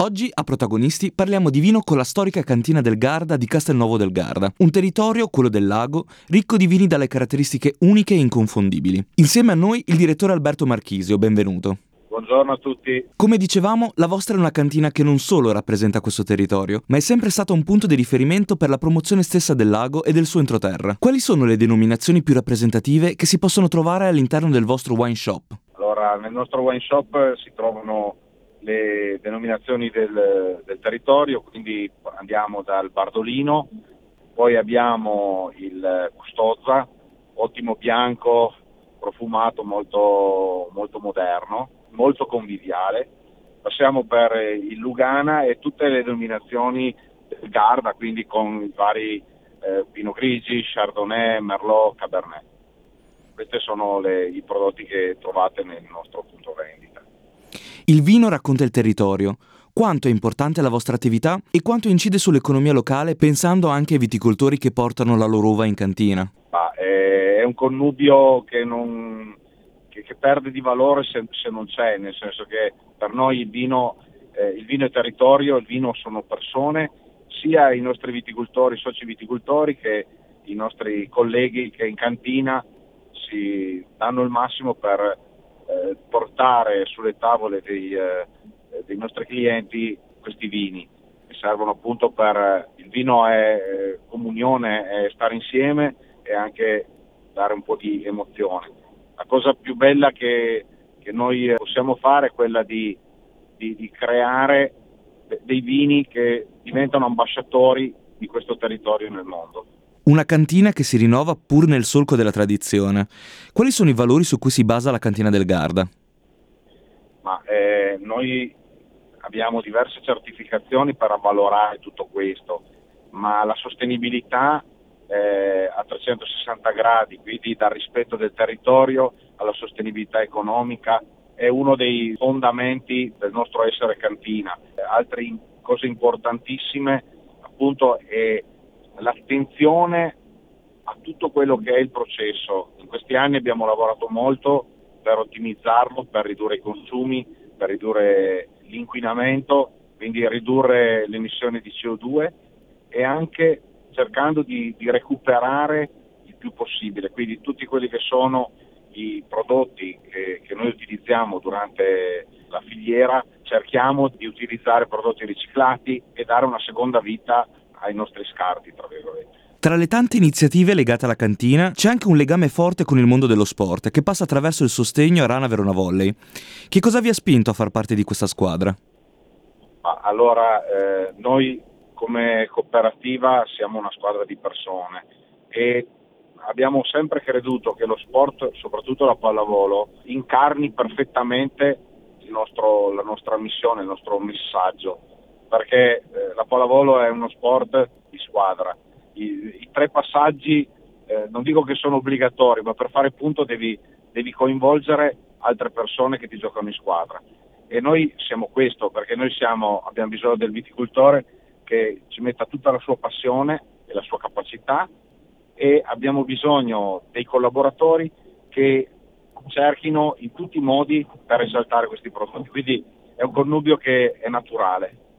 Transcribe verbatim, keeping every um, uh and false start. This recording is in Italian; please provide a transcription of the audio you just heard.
Oggi a Protagonisti parliamo di vino con la storica cantina del Garda di Castelnuovo del Garda, un territorio, quello del lago, ricco di vini dalle caratteristiche uniche e inconfondibili. Insieme a noi il direttore Alberto Marchisio, benvenuto. Buongiorno a tutti. Come dicevamo, la vostra è una cantina che non solo rappresenta questo territorio, ma è sempre stata un punto di riferimento per la promozione stessa del lago e del suo entroterra. Quali sono le denominazioni più rappresentative che si possono trovare all'interno del vostro wine shop? Allora, nel nostro wine shop si trovano le denominazioni del, del territorio, quindi andiamo dal Bardolino, poi abbiamo il Custozza, ottimo bianco, profumato, molto, molto moderno, molto conviviale. Passiamo per il Lugana e tutte le denominazioni del Garda, quindi con i vari eh, Pinot Grigi, Chardonnay, Merlot, Cabernet. Questi sono le, i prodotti che trovate nel nostro punto vendita. Il vino racconta il territorio. Quanto è importante la vostra attività e quanto incide sull'economia locale, pensando anche ai viticoltori che portano la loro uva in cantina? Ma è, è un connubio che, non, che, che perde di valore se, se non c'è, nel senso che per noi il vino, eh, il vino è territorio, il vino sono persone, sia i nostri viticoltori, soci viticoltori, che i nostri colleghi che in cantina si danno il massimo per eh, portare sulle tavole dei, eh, dei nostri clienti questi vini che servono appunto per il vino è eh, comunione, è stare insieme e anche dare un po' di emozione. La cosa più bella che, che noi possiamo fare è quella di, di, di creare de- dei vini che diventano ambasciatori di questo territorio nel mondo. Una cantina che si rinnova pur nel solco della tradizione. Quali sono i valori su cui si basa la cantina del Garda? Ma eh, noi abbiamo diverse certificazioni per avvalorare tutto questo, ma la sostenibilità eh, a trecentosessanta gradi, quindi dal rispetto del territorio alla sostenibilità economica, è uno dei fondamenti del nostro essere cantina. Altre cose importantissime appunto è l'attenzione a tutto quello che è il processo. In questi anni abbiamo lavorato molto per ottimizzarlo, per ridurre i consumi, per ridurre l'inquinamento, quindi ridurre le emissioni di C O due e anche cercando di, di recuperare il più possibile. Quindi tutti quelli che sono i prodotti che, che noi utilizziamo durante la filiera, cerchiamo di utilizzare prodotti riciclati e dare una seconda vita ai nostri scarti, tra virgolette. Tra le tante iniziative legate alla cantina c'è anche un legame forte con il mondo dello sport che passa attraverso il sostegno a Rana Verona Volley. Che cosa vi ha spinto a far parte di questa squadra? Ma allora, eh, noi come cooperativa siamo una squadra di persone e abbiamo sempre creduto che lo sport, soprattutto la pallavolo, incarni perfettamente il nostro, la nostra missione, il nostro messaggio, perché eh, la pallavolo è uno sport di squadra. I, i tre passaggi eh, non dico che sono obbligatori, ma per fare punto devi, devi coinvolgere altre persone che ti giocano in squadra. E noi siamo questo, perché noi siamo, abbiamo bisogno del viticoltore che ci metta tutta la sua passione e la sua capacità, e abbiamo bisogno dei collaboratori che cerchino in tutti i modi per esaltare questi prodotti. Quindi è un connubio che è naturale.